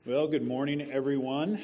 Well, good morning, everyone.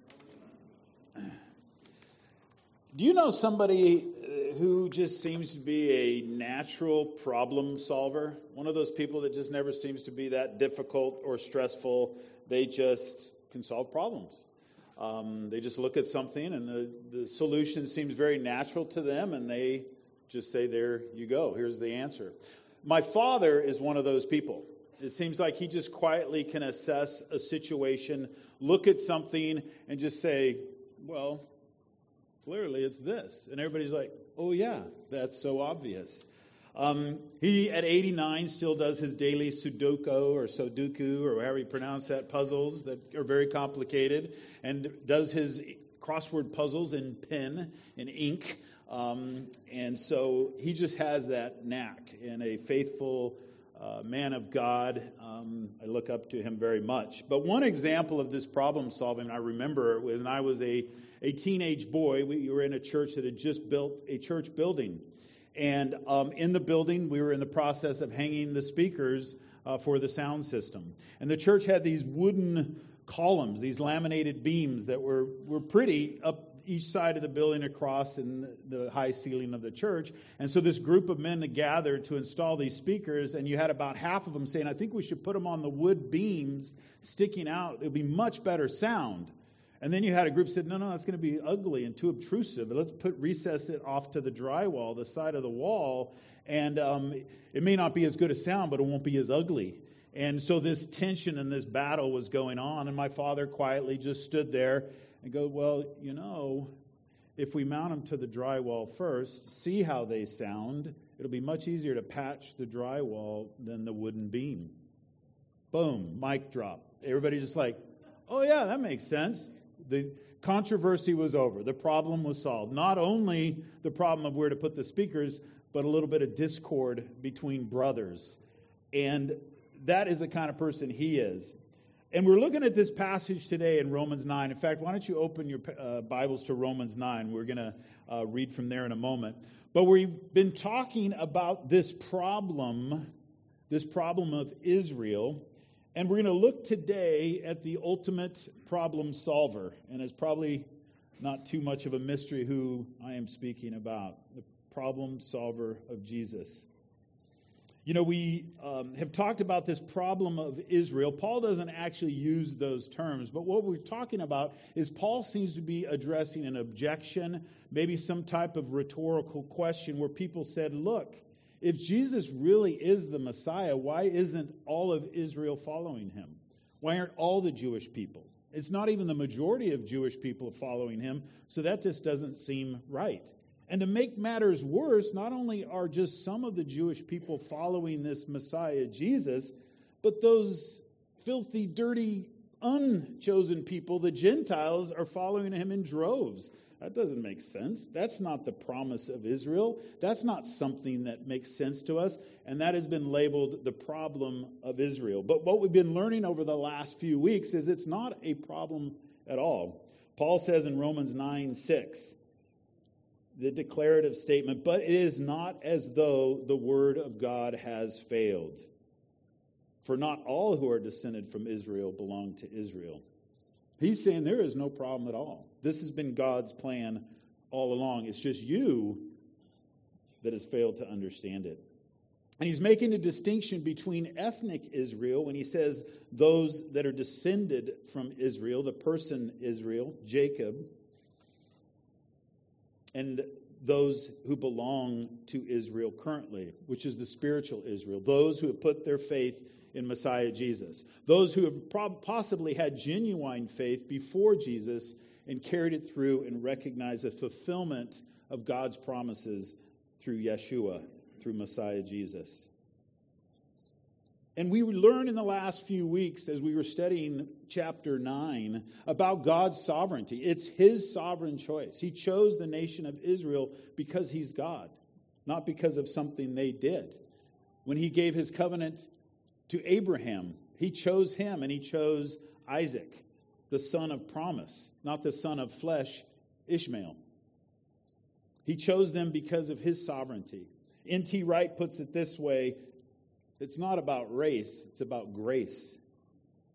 Do you know somebody who just seems to be a natural problem solver? One of those people that just never seems to be that difficult or stressful. They just can solve problems. They just look at something and the solution seems very natural to them, and they just say, there you go, here's the answer. My father is one of those people. It seems like he just quietly can assess a situation, look at something, and just say, well, clearly it's this. And everybody's like, oh yeah, that's so obvious. He, at 89, still does his daily Sudoku or however you pronounce that, puzzles that are very complicated, and does his crossword puzzles in pen and ink. And so he just has that knack, and a faithful man of God. I look up to him very much. But one example of this problem solving I remember when I was a teenage boy. We were in a church that had just built a church building. And in the building, we were in the process of hanging the speakers for the sound system. And the church had these wooden columns, these laminated beams that were pretty up each side of the building across in the high ceiling of the church. And so this group of men gathered to install these speakers, and you had about half of them saying, I think we should put them on the wood beams sticking out. It would be much better sound. And then you had a group that said, no, that's going to be ugly and too obtrusive. Let's recess it off to the drywall, the side of the wall, and it may not be as good a sound, but it won't be as ugly. And so this tension and this battle was going on, and my father quietly just stood there and go, well, if we mount them to the drywall first, see how they sound, it'll be much easier to patch the drywall than the wooden beam. Boom, mic drop. Everybody just like, oh yeah, that makes sense. The controversy was over. The problem was solved. Not only the problem of where to put the speakers, but a little bit of discord between brothers. And that is the kind of person he is. And we're looking at this passage today in Romans 9. In fact, why don't you open your Bibles to Romans 9? We're going to read from there in a moment. But we've been talking about this problem of Israel. And we're going to look today at the ultimate problem solver. And it's probably not too much of a mystery who I am speaking about. The problem solver of Jesus. We have talked about this problem of Israel. Paul doesn't actually use those terms, but what we're talking about is Paul seems to be addressing an objection, maybe some type of rhetorical question where people said, look, if Jesus really is the Messiah, why isn't all of Israel following him? Why aren't all the Jewish people? It's not even the majority of Jewish people following him, so that just doesn't seem right. And to make matters worse, not only are just some of the Jewish people following this Messiah Jesus, but those filthy, dirty, unchosen people, the Gentiles, are following him in droves. That doesn't make sense. That's not the promise of Israel. That's not something that makes sense to us. And that has been labeled the problem of Israel. But what we've been learning over the last few weeks is it's not a problem at all. Paul says in Romans 9:6, the declarative statement, but it is not as though the word of God has failed. For not all who are descended from Israel belong to Israel. He's saying there is no problem at all. This has been God's plan all along. It's just you that has failed to understand it. And he's making a distinction between ethnic Israel when he says those that are descended from Israel, the person Israel, Jacob, and those who belong to Israel currently, which is the spiritual Israel, those who have put their faith in Messiah Jesus, those who have possibly had genuine faith before Jesus and carried it through and recognized the fulfillment of God's promises through Yeshua, through Messiah Jesus. And we learned in the last few weeks as we were studying chapter 9 about God's sovereignty. It's his sovereign choice. He chose the nation of Israel because he's God, not because of something they did. When he gave his covenant to Abraham, he chose him and he chose Isaac, the son of promise, not the son of flesh, Ishmael. He chose them because of his sovereignty. N.T. Wright puts it this way: it's not about race, it's about grace.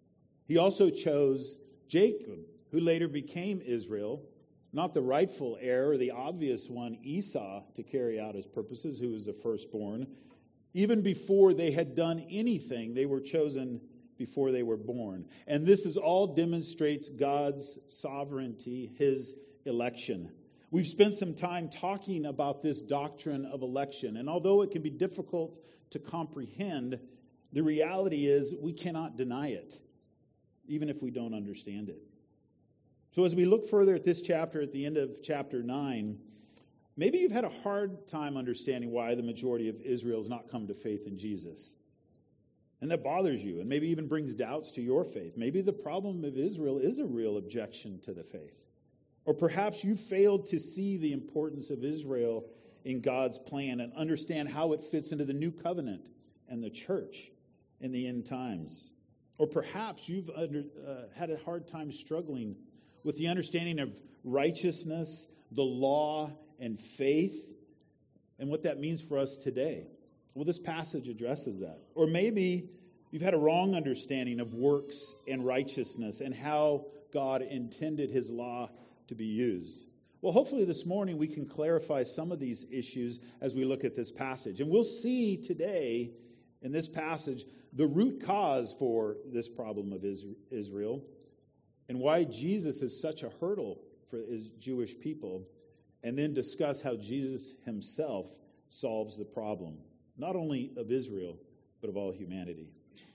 He also chose Jacob, who later became Israel, not the rightful heir or the obvious one, Esau, to carry out his purposes, who was the firstborn. Even before they had done anything, they were chosen before they were born. And this is all demonstrates God's sovereignty, his election. We've spent some time talking about this doctrine of election. And although it can be difficult to comprehend, the reality is we cannot deny it, even if we don't understand it. So as we look further at this chapter, at the end of chapter 9, maybe you've had a hard time understanding why the majority of Israel has not come to faith in Jesus. And that bothers you, and maybe even brings doubts to your faith. Maybe the problem of Israel is a real objection to the faith. Or perhaps you failed to see the importance of Israel in God's plan and understand how it fits into the new covenant and the church in the end times. Or perhaps you've had a hard time struggling with the understanding of righteousness, the law, and faith, and what that means for us today. Well, this passage addresses that. Or maybe you've had a wrong understanding of works and righteousness and how God intended his law to be used. Well, hopefully this morning we can clarify some of these issues as we look at this passage. And we'll see today in this passage the root cause for this problem of Israel and why Jesus is such a hurdle for his Jewish people, and then discuss how Jesus himself solves the problem, not only of Israel, but of all humanity.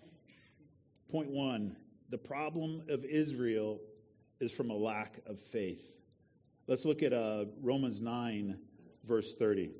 Point 1, the problem of Israel is from a lack of faith. Let's look at Romans 9, verse 30.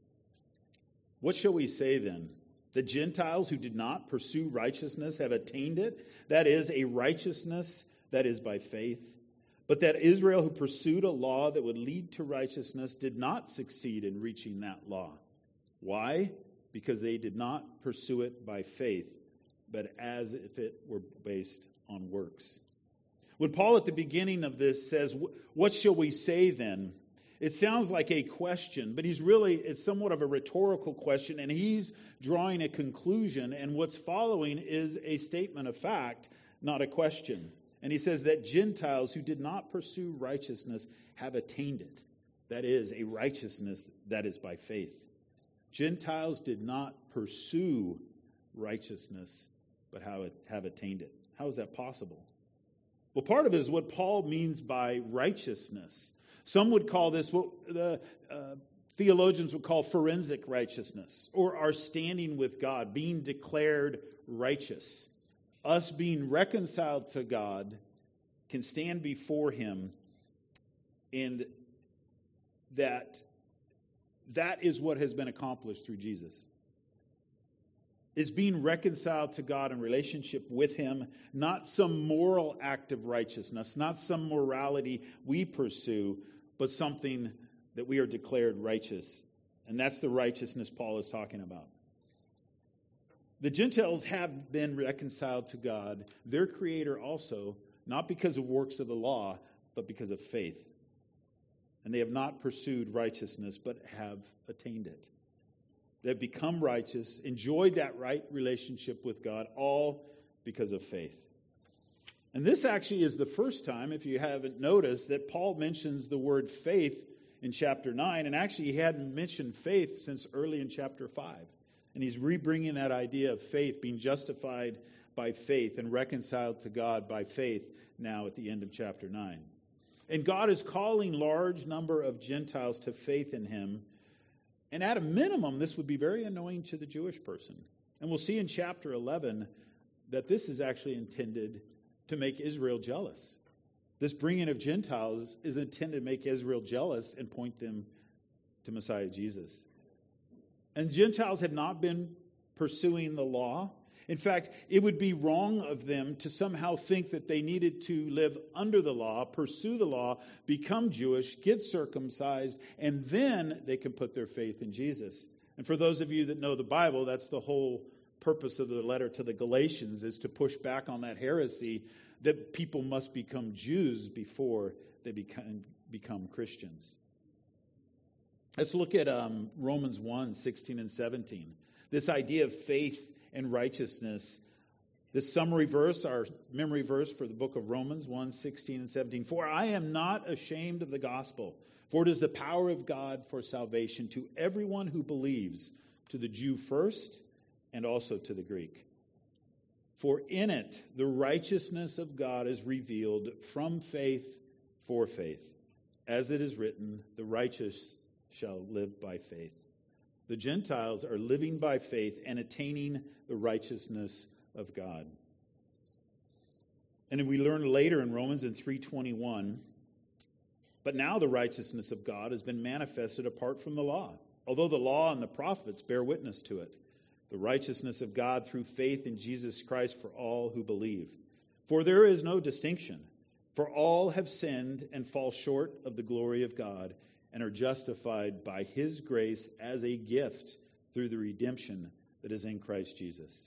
What shall we say then? The Gentiles who did not pursue righteousness have attained it, that is, a righteousness that is by faith. But that Israel who pursued a law that would lead to righteousness did not succeed in reaching that law. Why? Because they did not pursue it by faith, but as if it were based on works. When Paul at the beginning of this says, what shall we say then? It sounds like a question, but it's somewhat of a rhetorical question, and he's drawing a conclusion, and what's following is a statement of fact, not a question. And he says that Gentiles who did not pursue righteousness have attained it. That is, a righteousness that is by faith. Gentiles did not pursue righteousness, but have attained it. How is that possible? Well, part of it is what Paul means by righteousness. Some would call this what the theologians would call forensic righteousness, or our standing with God, being declared righteous. Us being reconciled to God can stand before him, and that is what has been accomplished through Jesus. Is being reconciled to God in relationship with him, not some moral act of righteousness, not some morality we pursue, but something that we are declared righteous. And that's the righteousness Paul is talking about. The Gentiles have been reconciled to God, their Creator also, not because of works of the law, but because of faith. And they have not pursued righteousness, but have attained it. They've become righteous, enjoyed that right relationship with God, all because of faith. And this actually is the first time, if you haven't noticed, that Paul mentions the word faith in chapter 9. And actually, he hadn't mentioned faith since early in chapter 5. And he's rebringing that idea of faith, being justified by faith and reconciled to God by faith now at the end of chapter 9. And God is calling large number of Gentiles to faith in him. And at a minimum, this would be very annoying to the Jewish person. And we'll see in chapter 11 that this is actually intended to make Israel jealous. This bringing of Gentiles is intended to make Israel jealous and point them to Messiah Jesus. And Gentiles have not been pursuing the law. In fact, it would be wrong of them to somehow think that they needed to live under the law, pursue the law, become Jewish, get circumcised, and then they can put their faith in Jesus. And for those of you that know the Bible, that's the whole purpose of the letter to the Galatians, is to push back on that heresy that people must become Jews before they become Christians. Let's look at Romans 1, 16 and 17. This idea of faith and righteousness This summary verse, our memory verse for the book of Romans 1:16 and 17. For I am not ashamed of the gospel, for it is the power of God for salvation to everyone who believes, to the Jew first and also to the Greek. For in it the righteousness of God is revealed from faith for faith. As it is written, the righteous shall live by faith. The Gentiles are living by faith and attaining the righteousness of God. And we learn later in Romans in 3:21, but now the righteousness of God has been manifested apart from the law, although the law and the prophets bear witness to it. The righteousness of God through faith in Jesus Christ for all who believe. For there is no distinction, for all have sinned and fall short of the glory of God and are justified by His grace as a gift through the redemption that is in Christ Jesus.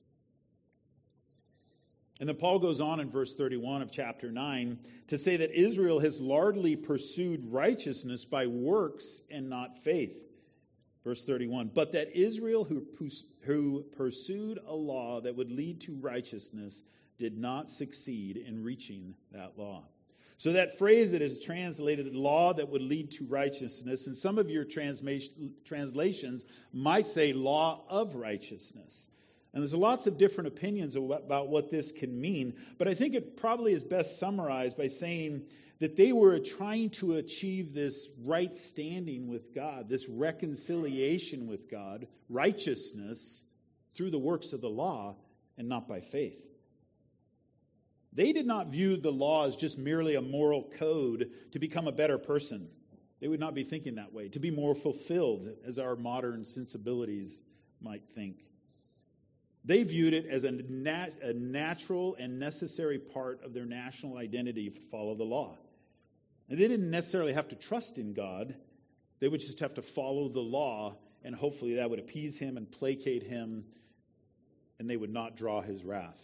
And then Paul goes on in verse 31 of chapter 9 to say that Israel has largely pursued righteousness by works and not faith. Verse 31, but that Israel who pursued a law that would lead to righteousness did not succeed in reaching that law. So that phrase that is translated law that would lead to righteousness, and some of your translations might say law of righteousness. And there's lots of different opinions about what this can mean, but I think it probably is best summarized by saying that they were trying to achieve this right standing with God, this reconciliation with God, righteousness through the works of the law and not by faith. They did not view the law as just merely a moral code to become a better person. They would not be thinking that way, to be more fulfilled, as our modern sensibilities might think. They viewed it as a natural and necessary part of their national identity to follow the law. And they didn't necessarily have to trust in God. They would just have to follow the law, and hopefully that would appease Him and placate Him, and they would not draw His wrath.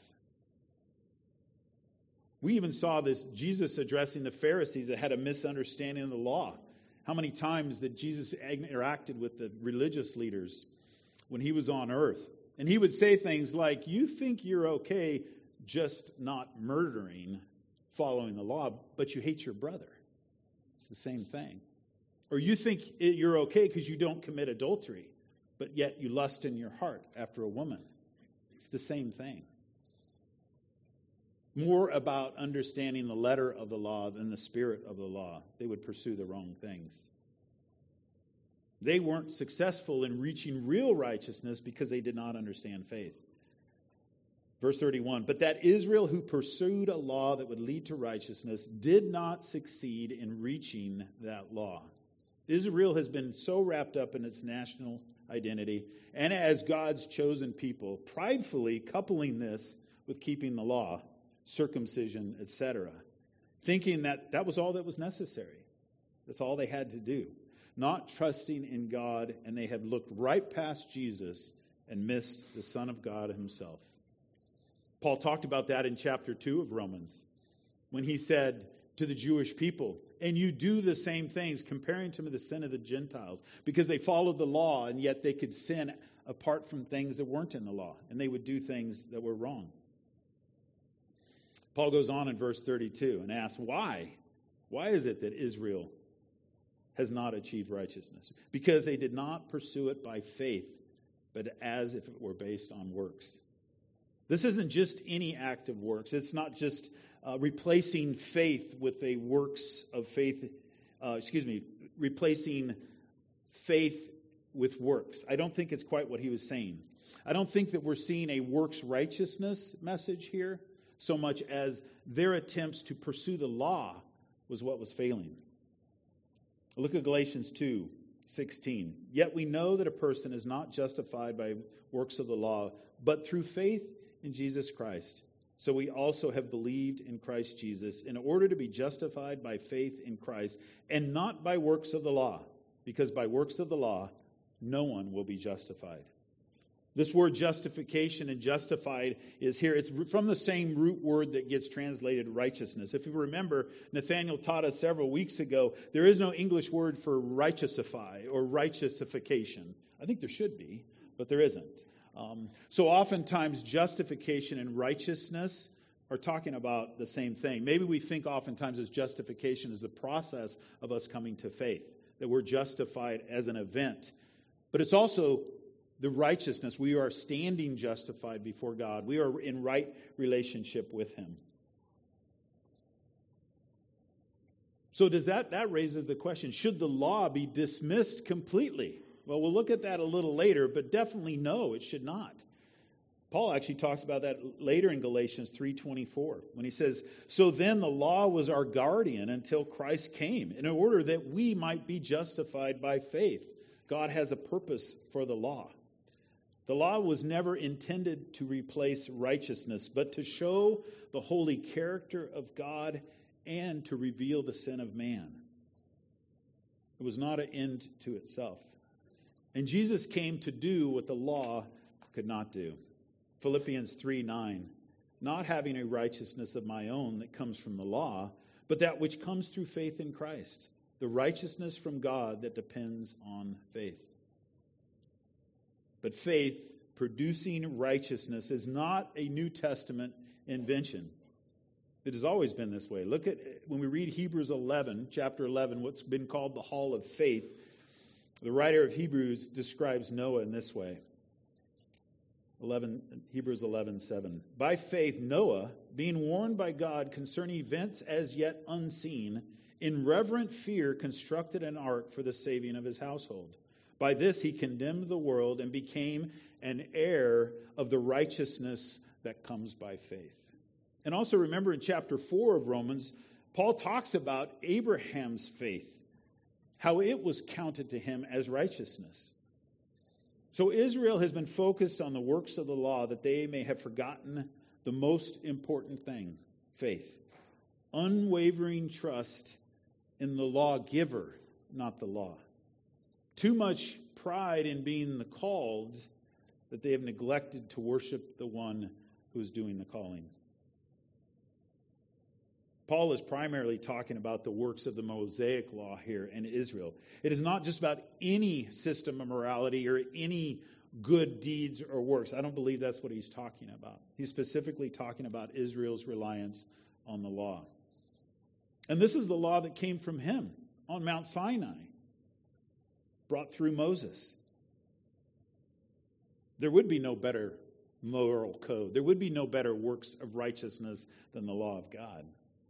We even saw this Jesus addressing the Pharisees that had a misunderstanding of the law. How many times that Jesus interacted with the religious leaders when He was on earth? And He would say things like, you think you're okay just not murdering, following the law, but you hate your brother. It's the same thing. Or you think you're okay because you don't commit adultery, but yet you lust in your heart after a woman. It's the same thing. More about understanding the letter of the law than the spirit of the law. They would pursue the wrong things. They weren't successful in reaching real righteousness because they did not understand faith. Verse 31, but that Israel who pursued a law that would lead to righteousness did not succeed in reaching that law. Israel has been so wrapped up in its national identity and as God's chosen people, pridefully coupling this with keeping the law, circumcision, etc., thinking that that was all that was necessary. That's all they had to do. Not trusting in God, and they had looked right past Jesus and missed the Son of God Himself. Paul talked about that in chapter 2 of Romans, when he said to the Jewish people, and you do the same things, comparing to the sin of the Gentiles, because they followed the law, and yet they could sin apart from things that weren't in the law, and they would do things that were wrong. Paul goes on in verse 32 and asks, why? Why is it that Israel has not achieved righteousness? Because they did not pursue it by faith, but as if it were based on works. This isn't just any act of works. It's not just replacing faith with a works of faith, replacing faith with works. I don't think it's quite what he was saying. I don't think that we're seeing a works righteousness message here so much as their attempts to pursue the law was what was failing. Look at Galatians 2:16. Yet we know that a person is not justified by works of the law, but through faith in Jesus Christ. So we also have believed in Christ Jesus in order to be justified by faith in Christ and not by works of the law, because by works of the law, no one will be justified. This word justification and justified is here. It's from the same root word that gets translated righteousness. If you remember, Nathaniel taught us several weeks ago, there is no English word for righteousify or righteousification. I think there should be, but there isn't. So oftentimes justification and righteousness are talking about the same thing. Maybe we think oftentimes as justification is the process of us coming to faith, that we're justified as an event. But it's also the righteousness. We are standing justified before God. We are in right relationship with Him. So does that raises the question, should the law be dismissed completely? Well, we'll look at that a little later, but definitely no, it should not. Paul actually talks about that later in Galatians 3:24 when he says, "So then the law was our guardian until Christ came, in order that we might be justified by faith." God has a purpose for the law. The law was never intended to replace righteousness, but to show the holy character of God and to reveal the sin of man. It was not an end to itself. And Jesus came to do what the law could not do. Philippians 3:9, "Not having a righteousness of my own that comes from the law, but that which comes through faith in Christ, the righteousness from God that depends on faith." But faith producing righteousness is not a New Testament invention. It has always been this way. Look at, when we read Hebrews 11, chapter 11, what's been called the Hall of Faith, the writer of Hebrews describes Noah in this way. Hebrews 11:7. "By faith Noah, being warned by God concerning events as yet unseen, in reverent fear constructed an ark for the saving of his household. By this he condemned the world and became an heir of the righteousness that comes by faith." And also remember in chapter 4 of Romans, Paul talks about Abraham's faith, how it was counted to him as righteousness. So Israel has been focused on the works of the law that they may have forgotten the most important thing, faith. Unwavering trust in the lawgiver, not the law. Too much pride in being the called that they have neglected to worship the one who is doing the calling. Paul is primarily talking about the works of the Mosaic law here in Israel. It is not just about any system of morality or any good deeds or works. I don't believe that's what he's talking about. He's specifically talking about Israel's reliance on the law. And this is the law that came from him on Mount Sinai, brought through Moses. There would be no better moral code. There would be no better works of righteousness than the law of God.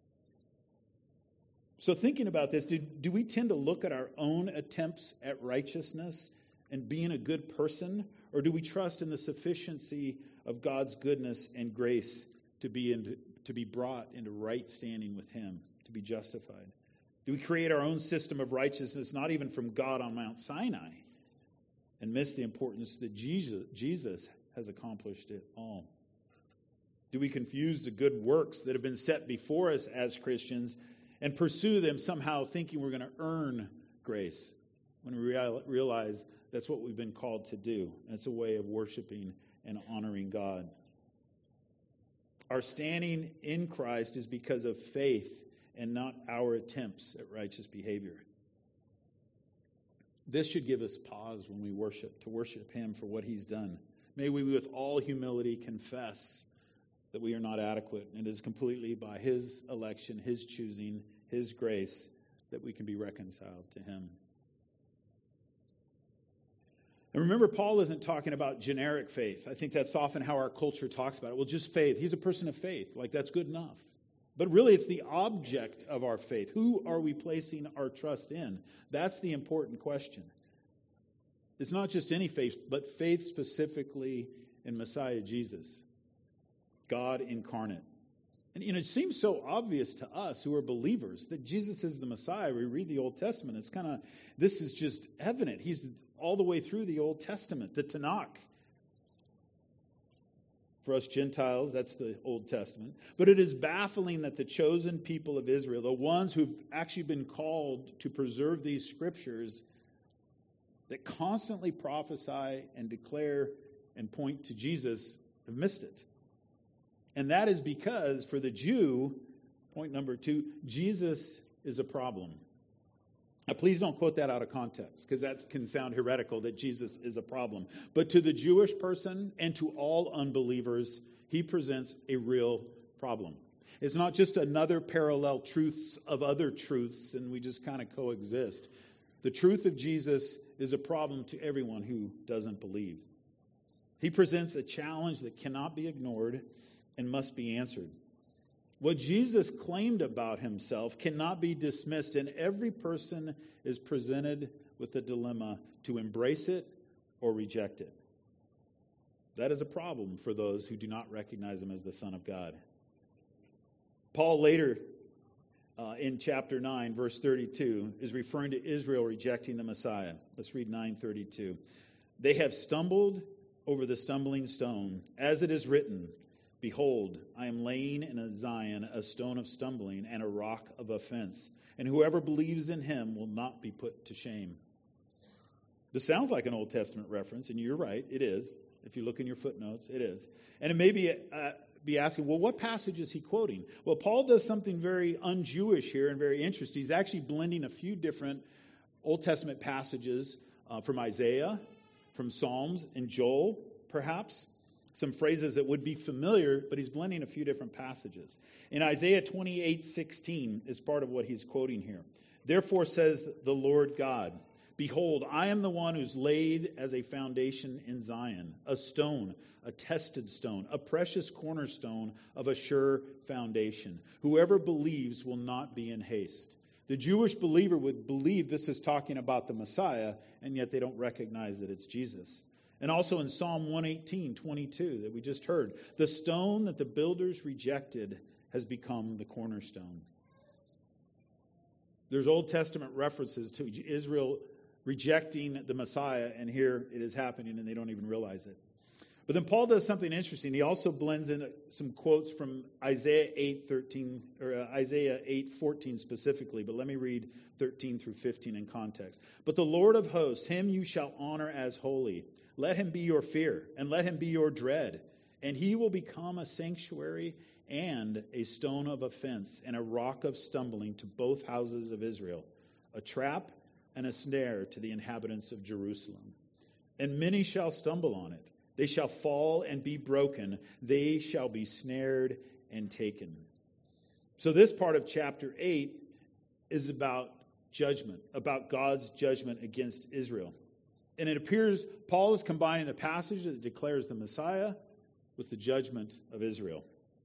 So thinking about this, do we tend to look at our own attempts at righteousness and being a good person? Or do we trust in the sufficiency of God's goodness and grace to be brought into right standing with Him, to be justified? Do we create our own system of righteousness, not even from God on Mount Sinai, and miss the importance that Jesus has accomplished it all? Do we confuse the good works that have been set before us as Christians and pursue them somehow thinking we're going to earn grace, when we realize that's what we've been called to do? And it's a way of worshiping and honoring God. Our standing in Christ is because of faith and not our attempts at righteous behavior. This should give us pause when we to worship Him for what He's done. May we with all humility confess that we are not adequate, and it is completely by His election, His choosing, His grace that we can be reconciled to Him. And remember, Paul isn't talking about generic faith. I think that's often how our culture talks about it. Well, just faith. He's a person of faith. Like, that's good enough. But really, it's the object of our faith. Who are we placing our trust in? That's the important question. It's not just any faith, but faith specifically in Messiah Jesus, God incarnate. And it seems so obvious to us who are believers that Jesus is the Messiah. We read the Old Testament. It's this is just evident. He's all the way through the Old Testament, the Tanakh. For us Gentiles, that's the Old Testament. But it is baffling that the chosen people of Israel, the ones who've actually been called to preserve these scriptures, that constantly prophesy and declare and point to Jesus, have missed it. And that is because for the Jew, point number 2, Jesus is a problem. Now, please don't quote that out of context, because that can sound heretical, that Jesus is a problem. But to the Jewish person and to all unbelievers, he presents a real problem. It's not just another parallel truths of other truths, and we just kind of coexist. The truth of Jesus is a problem to everyone who doesn't believe. He presents a challenge that cannot be ignored and must be answered. What Jesus claimed about himself cannot be dismissed, and every person is presented with the dilemma to embrace it or reject it. That is a problem for those who do not recognize him as the Son of God. Paul later, in chapter 9, verse 32, is referring to Israel rejecting the Messiah. Let's read 9:32. They have stumbled over the stumbling stone, as it is written, "Behold, I am laying in Zion a stone of stumbling and a rock of offense, and whoever believes in him will not be put to shame." This sounds like an Old Testament reference, and you're right, it is. If you look in your footnotes, it is. And it may be asking, well, what passage is he quoting? Well, Paul does something very un-Jewish here and very interesting. He's actually blending a few different Old Testament passages from Isaiah, from Psalms, and Joel, perhaps. Some phrases that would be familiar, but he's blending a few different passages. In Isaiah 28:16 is part of what he's quoting here. "Therefore says the Lord God, behold, I am the one who's laid as a foundation in Zion, a stone, a tested stone, a precious cornerstone of a sure foundation. Whoever believes will not be in haste." The Jewish believer would believe this is talking about the Messiah, and yet they don't recognize that it's Jesus. And also in Psalm 118:22 that we just heard, "The stone that the builders rejected has become the cornerstone." There's Old Testament references to Israel rejecting the Messiah, and here it is happening, and they don't even realize it. But then Paul does something interesting. He also blends in some quotes from Isaiah 8:13 or Isaiah 8:14 specifically. But let me read 13 through 15 in context. "But the Lord of hosts, him you shall honor as holy. Let him be your fear, and let him be your dread. And he will become a sanctuary and a stone of offense and a rock of stumbling to both houses of Israel, a trap and a snare to the inhabitants of Jerusalem. And many shall stumble on it. They shall fall and be broken. They shall be snared and taken." So this part of chapter 8 is about judgment, about God's judgment against Israel. And it appears Paul is combining the passage that declares the Messiah with the judgment of Israel.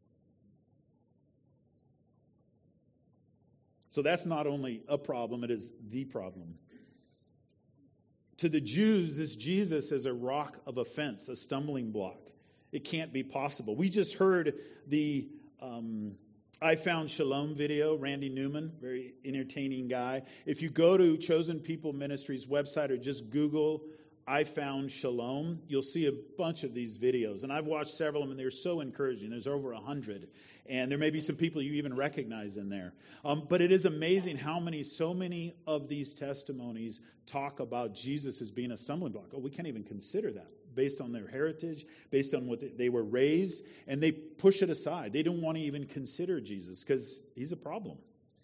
So that's not only a problem, it is the problem. To the Jews, this Jesus is a rock of offense, a stumbling block. It can't be possible. We just heard the I Found Shalom video, Randy Newman, very entertaining guy. If you go to Chosen People Ministries website or just Google I Found Shalom, you'll see a bunch of these videos. And I've watched several of them, and they're so encouraging. There's over 100. And there may be some people you even recognize in there. But it is amazing how so many of these testimonies talk about Jesus as being a stumbling block. Oh, we can't even consider that based on their heritage, based on what they were raised. And they push it aside. They don't want to even consider Jesus because he's a problem.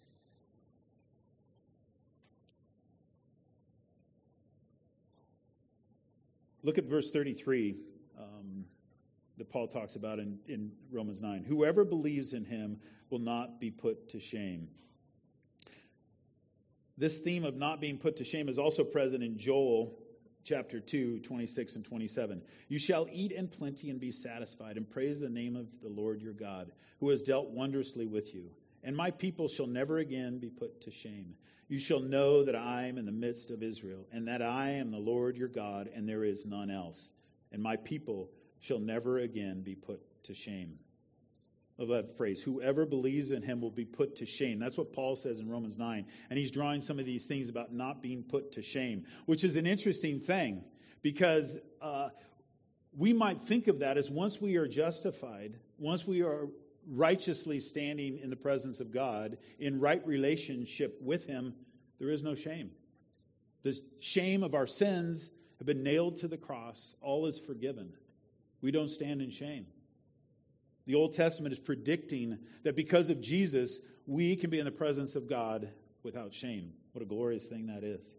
Look at verse 33 that Paul talks about in Romans 9. "Whoever believes in him will not be put to shame." This theme of not being put to shame is also present in Joel chapter 2, 26 and 27. "You shall eat in plenty and be satisfied, and praise the name of the Lord your God, who has dealt wondrously with you. And my people shall never again be put to shame. You shall know that I am in the midst of Israel, and that I am the Lord your God, and there is none else. And my people shall never again be put to shame." I love that phrase, whoever believes in him will be put to shame. That's what Paul says in Romans 9. And he's drawing some of these things about not being put to shame, which is an interesting thing because we might think of that as once we are justified, once we are righteously standing in the presence of God, in right relationship with him, there is no shame. The shame of our sins have been nailed to the cross. All is forgiven. We don't stand in shame. The Old Testament is predicting that because of Jesus, we can be in the presence of God without shame. What a glorious thing that is.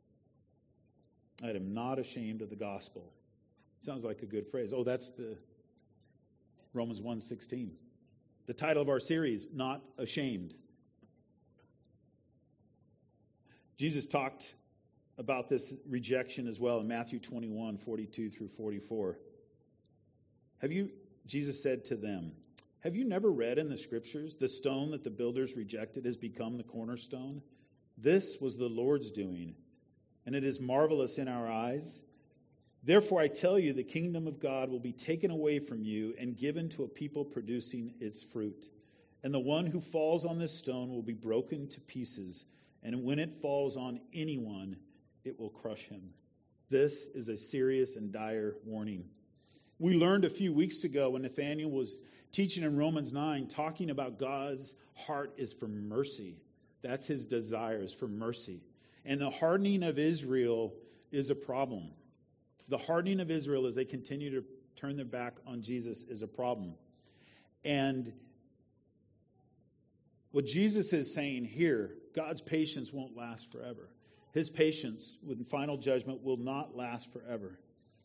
I am not ashamed of the gospel. Sounds like a good phrase. Oh, that's the Romans 1:16. The title of our series, Not Ashamed. Jesus talked about this rejection as well in Matthew 21:42 through 44. Jesus said to them, have you never read in the scriptures, the stone that the builders rejected has become the cornerstone? This was the Lord's doing, and it is marvelous in our eyes. Therefore I tell you, the kingdom of God will be taken away from you and given to a people producing its fruit. And the one who falls on this stone will be broken to pieces, and when it falls on anyone, it will crush him. This is a serious and dire warning. We learned a few weeks ago when Nathaniel was teaching in Romans 9, talking about God's heart is for mercy. That's his desire, is for mercy. And the hardening of Israel is a problem. The hardening of Israel as they continue to turn their back on Jesus is a problem. And what Jesus is saying here, God's patience won't last forever. His patience with final judgment will not last forever.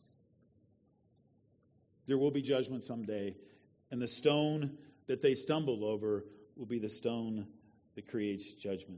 There will be judgment someday, and the stone that they stumble over will be the stone that creates judgment.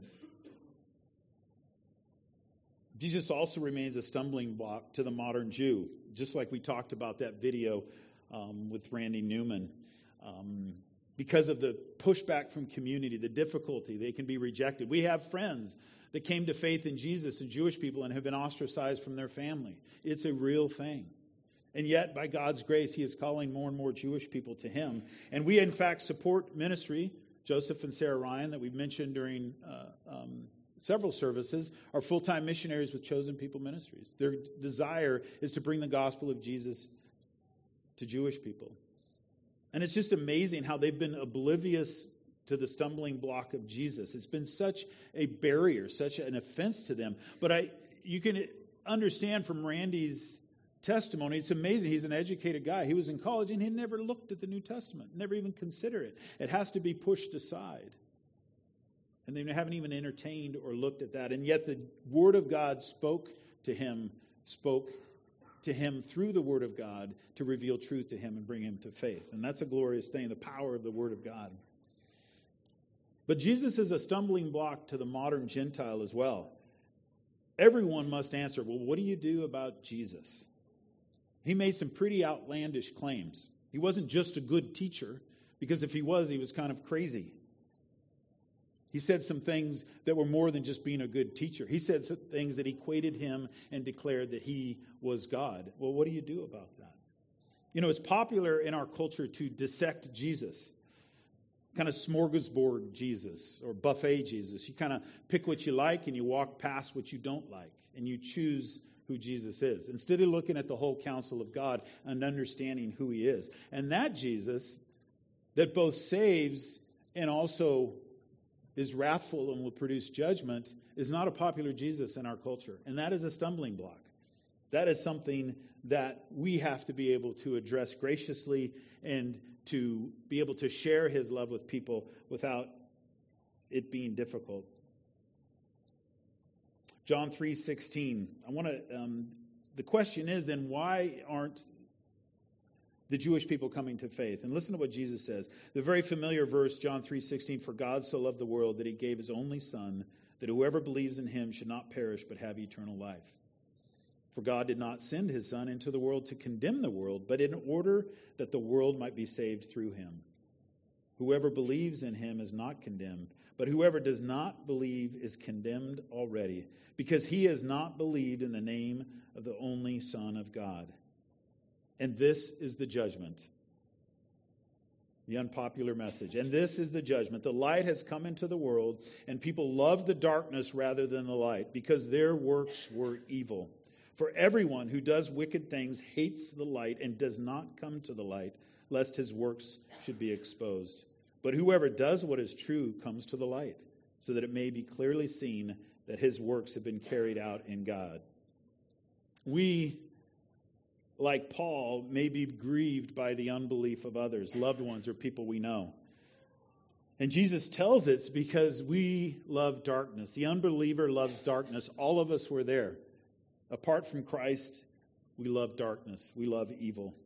Jesus also remains a stumbling block to the modern Jew, just like we talked about that video with Randy Newman. Because of the pushback from community, the difficulty, they can be rejected. We have friends that came to faith in Jesus, and Jewish people, and have been ostracized from their family. It's a real thing. And yet, by God's grace, He is calling more and more Jewish people to Him. And we, in fact, support ministry. Joseph and Sarah Ryan, that we've mentioned during several services, are full-time missionaries with Chosen People Ministries. Their desire is to bring the gospel of Jesus to Jewish people. And it's just amazing how they've been oblivious to the stumbling block of Jesus. It's been such a barrier, such an offense to them. But you can understand from Randy's testimony, it's amazing. He's an educated guy. He was in college and he never looked at the New Testament, never even considered it. It has to be pushed aside. And they haven't even entertained or looked at that. And yet the Word of God spoke to him through the Word of God to reveal truth to him and bring him to faith. And that's a glorious thing, the power of the Word of God. But Jesus is a stumbling block to the modern Gentile as well. Everyone must answer, well, what do you do about Jesus? He made some pretty outlandish claims. He wasn't just a good teacher, because if he was kind of crazy. He said some things that were more than just being a good teacher. He said some things that equated him and declared that he was God. Well, what do you do about that? You know, it's popular in our culture to dissect Jesus, kind of smorgasbord Jesus or buffet Jesus. You kind of pick what you like and you walk past what you don't like, and you choose who Jesus is, instead of looking at the whole counsel of God and understanding who He is. And that Jesus that both saves and also is wrathful and will produce judgment is not a popular Jesus in our culture. And that is a stumbling block. That is something that we have to be able to address graciously and to be able to share His love with people without it being difficult. John 3:16. The question is then, why aren't the Jewish people coming to faith? And listen to what Jesus says. The very familiar verse, John 3:16, for God so loved the world that He gave His only Son, that whoever believes in Him should not perish but have eternal life. For God did not send His Son into the world to condemn the world, but in order that the world might be saved through Him. Whoever believes in Him is not condemned, but whoever does not believe is condemned already, because he has not believed in the name of the only Son of God. And this is the judgment. The unpopular message. And this is the judgment. The light has come into the world, and people love the darkness rather than the light, because their works were evil. For everyone who does wicked things hates the light and does not come to the light, lest his works should be exposed. But whoever does what is true comes to the light, so that it may be clearly seen that his works have been carried out in God. We, like Paul, may be grieved by the unbelief of others, loved ones or people we know. And Jesus tells it's because we love darkness. The unbeliever loves darkness. All of us were there. Apart from Christ, we love darkness. We love evil.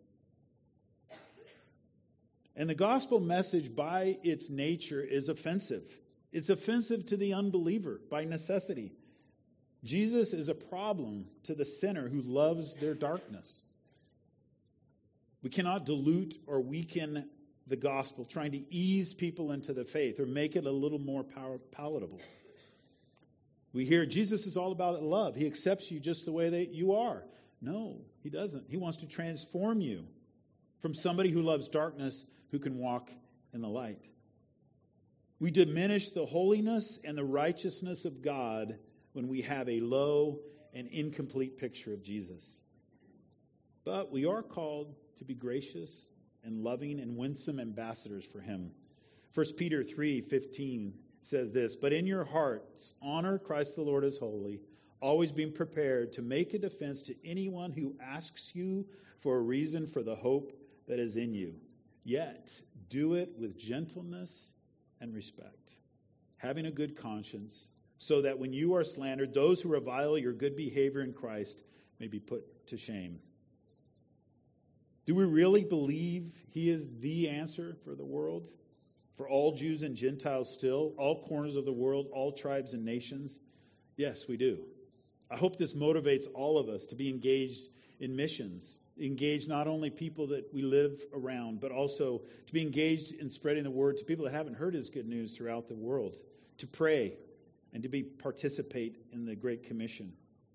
And the gospel message by its nature is offensive. It's offensive to the unbeliever by necessity. Jesus is a problem to the sinner who loves their darkness. We cannot dilute or weaken the gospel, trying to ease people into the faith or make it a little more palatable. We hear Jesus is all about love. He accepts you just the way that you are. No, he doesn't. He wants to transform you from somebody who loves darkness who can walk in the light. We diminish the holiness and the righteousness of God when we have a low and incomplete picture of Jesus. But we are called to be gracious and loving and winsome ambassadors for him. 1 Peter 3:15 says this, "But in your hearts honor Christ the Lord as holy, always being prepared to make a defense to anyone who asks you for a reason for the hope that is in you. Yet do it with gentleness and respect, having a good conscience, so that when you are slandered, those who revile your good behavior in Christ may be put to shame." Do we really believe he is the answer for the world? For all Jews and Gentiles still, all corners of the world, all tribes and nations? Yes, we do. I hope this motivates all of us to be engaged in missions, engage not only people that we live around, but also to be engaged in spreading the word to people that haven't heard his good news throughout the world, to pray and to participate in the Great Commission.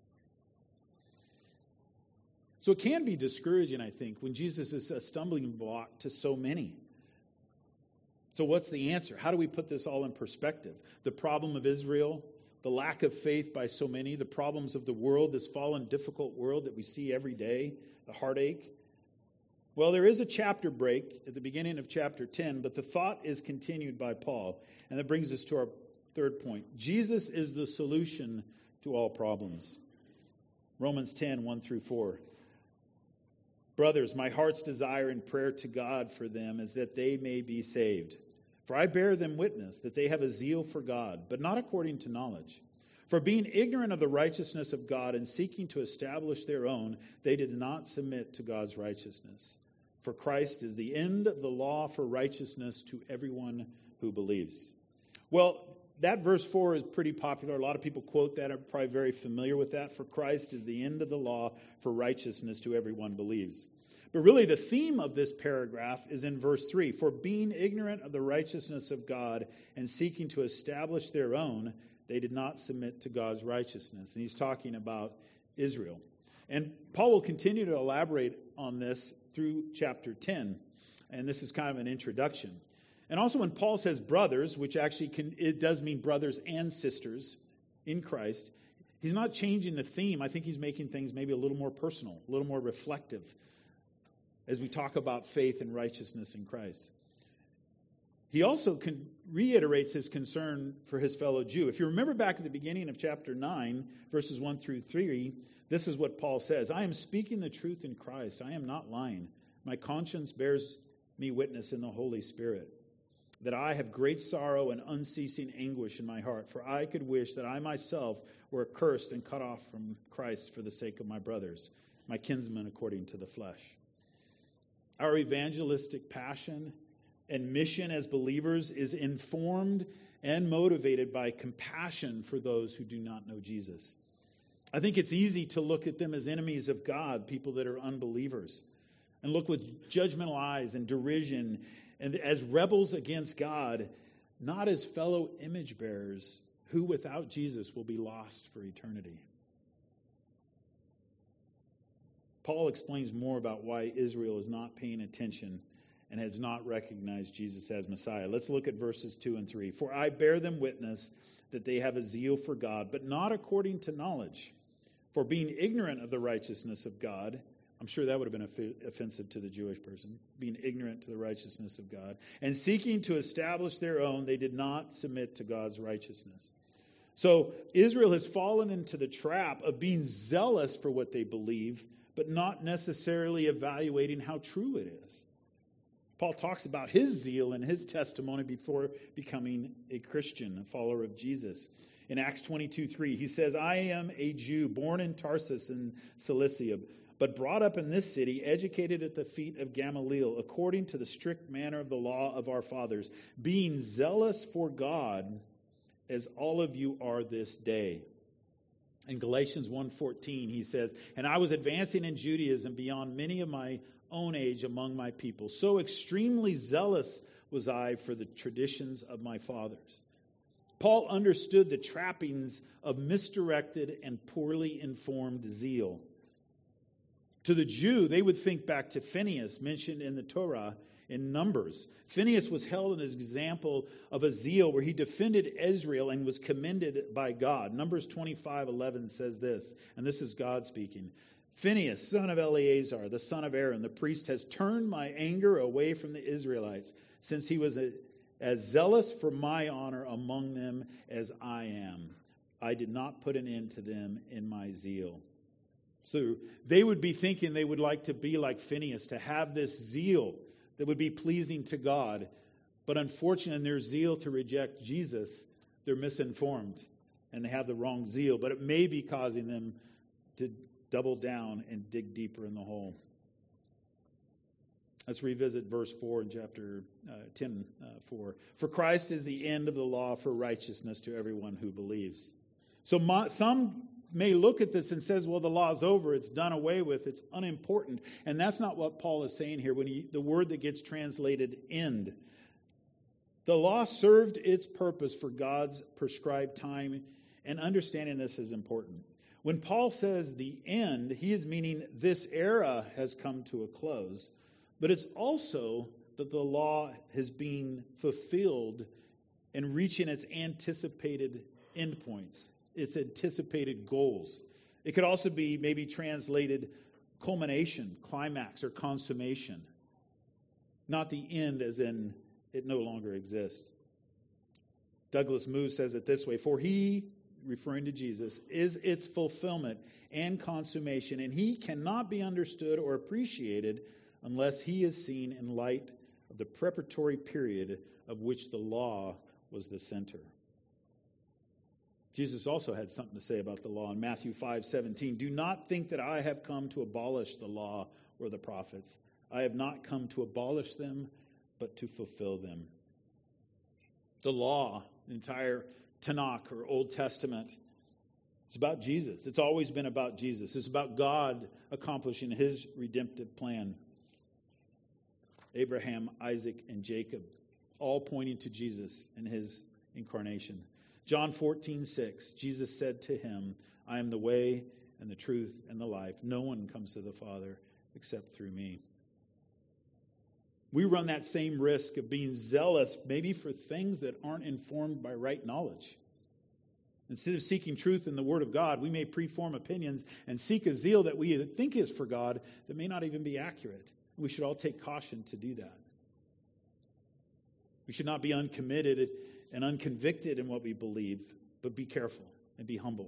So it can be discouraging, I think, when Jesus is a stumbling block to so many. So what's the answer? How do we put this all in perspective? The problem of Israel, the lack of faith by so many, the problems of the world, this fallen, difficult world that we see every day, the heartache. Well, there is a chapter break at the beginning of chapter 10, but the thought is continued by Paul. And that brings us to our third point. Jesus is the solution to all problems. Romans 10:1-4. "Brothers, my heart's desire and prayer to God for them is that they may be saved. For I bear them witness that they have a zeal for God, but not according to knowledge. For being ignorant of the righteousness of God and seeking to establish their own, they did not submit to God's righteousness. For Christ is the end of the law for righteousness to everyone who believes." Well, that verse 4 is pretty popular. A lot of people quote that, are probably very familiar with that. For Christ is the end of the law for righteousness to everyone believes. But really the theme of this paragraph is in verse 3. For being ignorant of the righteousness of God and seeking to establish their own, they did not submit to God's righteousness. And he's talking about Israel. And Paul will continue to elaborate on this through chapter 10. And this is kind of an introduction. And also when Paul says brothers, which actually it does mean brothers and sisters in Christ, he's not changing the theme. I think he's making things maybe a little more personal, a little more reflective as we talk about faith and righteousness in Christ. He also reiterates his concern for his fellow Jew. If you remember back at the beginning of chapter 9, verses 1-3, this is what Paul says. "I am speaking the truth in Christ. I am not lying. My conscience bears me witness in the Holy Spirit, that I have great sorrow and unceasing anguish in my heart, for I could wish that I myself were accursed and cut off from Christ for the sake of my brothers, my kinsmen according to the flesh." Our evangelistic passion and mission as believers is informed and motivated by compassion for those who do not know Jesus. I think it's easy to look at them as enemies of God, people that are unbelievers, and look with judgmental eyes and derision and as rebels against God, not as fellow image bearers who without Jesus will be lost for eternity. Paul explains more about why Israel is not paying attention and has not recognized Jesus as Messiah. Let's look at verses 2 and 3. "For I bear them witness that they have a zeal for God, but not according to knowledge. For being ignorant of the righteousness of God," I'm sure that would have been offensive to the Jewish person, being ignorant to the righteousness of God, "and seeking to establish their own, they did not submit to God's righteousness." So Israel has fallen into the trap of being zealous for what they believe, but not necessarily evaluating how true it is. Paul talks about his zeal and his testimony before becoming a Christian, a follower of Jesus. In Acts 22:3, he says, I am a Jew born in Tarsus in Cilicia, but brought up in this city, educated at the feet of Gamaliel, according to the strict manner of the law of our fathers, being zealous for God, as all of you are this day. In Galatians 1:14, he says, and I was advancing in Judaism beyond many of my own age among my people. So extremely zealous was I for the traditions of my fathers. Paul understood the trappings of misdirected and poorly informed zeal. To the Jew, they would think back to Phinehas, mentioned in the Torah in Numbers. Phinehas was held as an example of a zeal where he defended Israel and was commended by God. Numbers 25:11 says this, and this is God speaking. Phinehas, son of Eleazar, the son of Aaron, the priest, has turned my anger away from the Israelites, since he was as zealous for my honor among them as I am. I did not put an end to them in my zeal. So they would be thinking they would like to be like Phinehas, to have this zeal that would be pleasing to God. But unfortunately, in their zeal to reject Jesus, they're misinformed and they have the wrong zeal. But it may be causing them to double down and dig deeper in the hole. Let's revisit verse 4 in chapter 10:4. For Christ is the end of the law for righteousness to everyone who believes. So some may look at this and says, well, the law's over, it's done away with, it's unimportant. And that's not what Paul is saying here when the word that gets translated end. The law served its purpose for God's prescribed time, and understanding this is important. When Paul says the end, he is meaning this era has come to a close, but it's also that the law is being fulfilled and reaching its anticipated endpoints, its anticipated goals. It could also be maybe translated culmination, climax, or consummation. Not the end as in it no longer exists. Douglas Moo says it this way, for he, referring to Jesus, is its fulfillment and consummation, and he cannot be understood or appreciated unless he is seen in light of the preparatory period of which the law was the center. Jesus also had something to say about the law in Matthew 5:17. Do not think that I have come to abolish the law or the prophets. I have not come to abolish them, but to fulfill them. The law, the entire Tanakh or Old Testament, it's about Jesus. It's always been about Jesus. It's about God accomplishing his redemptive plan. Abraham, Isaac, and Jacob, all pointing to Jesus and his incarnation. John 14:6, Jesus said to him, I am the way and the truth and the life. No one comes to the Father except through me. We run that same risk of being zealous maybe for things that aren't informed by right knowledge. Instead of seeking truth in the Word of God, we may preform opinions and seek a zeal that we think is for God that may not even be accurate. We should all take caution to do that. We should not be uncommitted and unconvicted in what we believe, but be careful and be humble.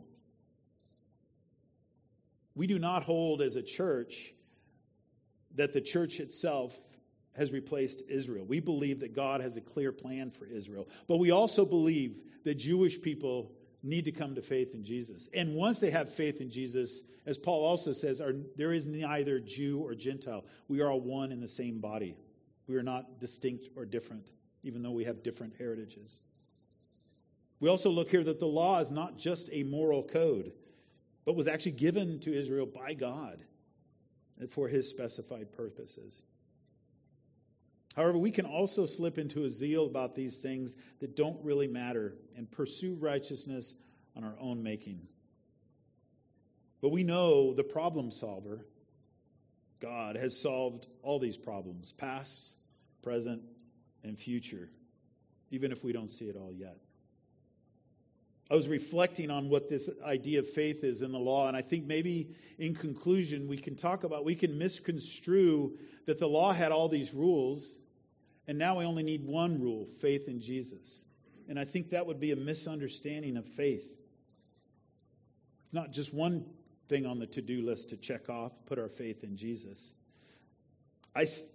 We do not hold as a church that the church itself has replaced Israel. We believe that God has a clear plan for Israel. But we also believe that Jewish people need to come to faith in Jesus. And once they have faith in Jesus, as Paul also says, there is neither Jew or Gentile. We are all one in the same body. We are not distinct or different, even though we have different heritages. We also look here that the law is not just a moral code, but was actually given to Israel by God for his specified purposes. However, we can also slip into a zeal about these things that don't really matter and pursue righteousness on our own making. But we know the problem solver, God, has solved all these problems, past, present, and future, even if we don't see it all yet. I was reflecting on what this idea of faith is in the law, and I think maybe in conclusion we can misconstrue that the law had all these rules, and now we only need one rule, faith in Jesus. And I think that would be a misunderstanding of faith. It's not just one thing on the to-do list to check off, put our faith in Jesus.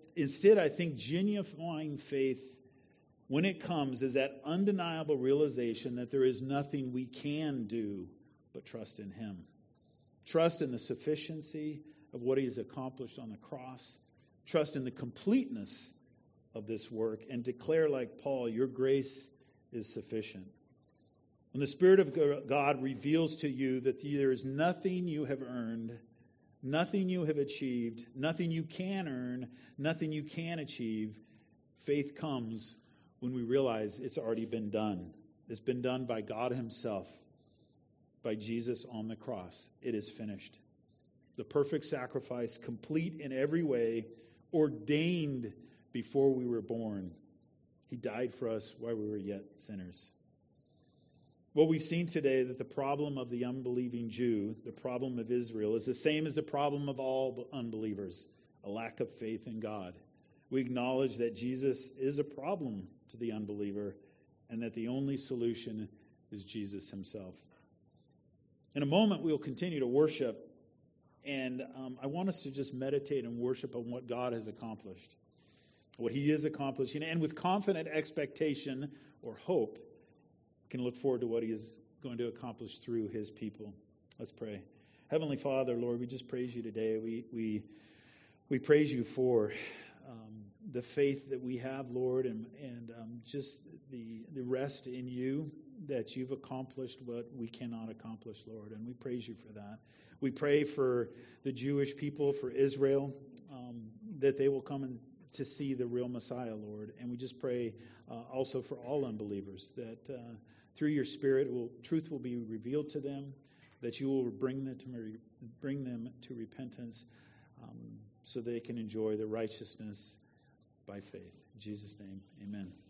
instead, I think genuine faith, when it comes, is that undeniable realization that there is nothing we can do but trust in Him. Trust in the sufficiency of what He has accomplished on the cross. Trust in the completeness of this work, and declare like Paul, your grace is sufficient. When the Spirit of God reveals to you that there is nothing you have earned, nothing you have achieved, nothing you can earn, nothing you can achieve, faith comes when we realize it's already been done. It's been done by God Himself, by Jesus on the cross. It is finished. The perfect sacrifice, complete in every way, ordained before we were born. He died for us while we were yet sinners. What we've seen today, that the problem of the unbelieving Jew, the problem of Israel, is the same as the problem of all unbelievers, a lack of faith in God. We acknowledge that Jesus is a problem to the unbeliever and that the only solution is Jesus Himself. In a moment, we'll continue to worship, and I want us to just meditate and worship on what God has accomplished, what He is accomplishing, and with confident expectation or hope, can look forward to what He is going to accomplish through His people. Let's pray. Heavenly Father, Lord, we just praise You today. We praise You for the faith that we have, Lord, and just the rest in You, that You've accomplished what we cannot accomplish, Lord, and we praise You for that. We pray for the Jewish people, for Israel, that they will come to see the real Messiah, Lord, and we just pray also for all unbelievers, that through Your Spirit, truth will be revealed to them, that You will bring them to repentance, so they can enjoy the righteousness by faith. In Jesus' name, amen.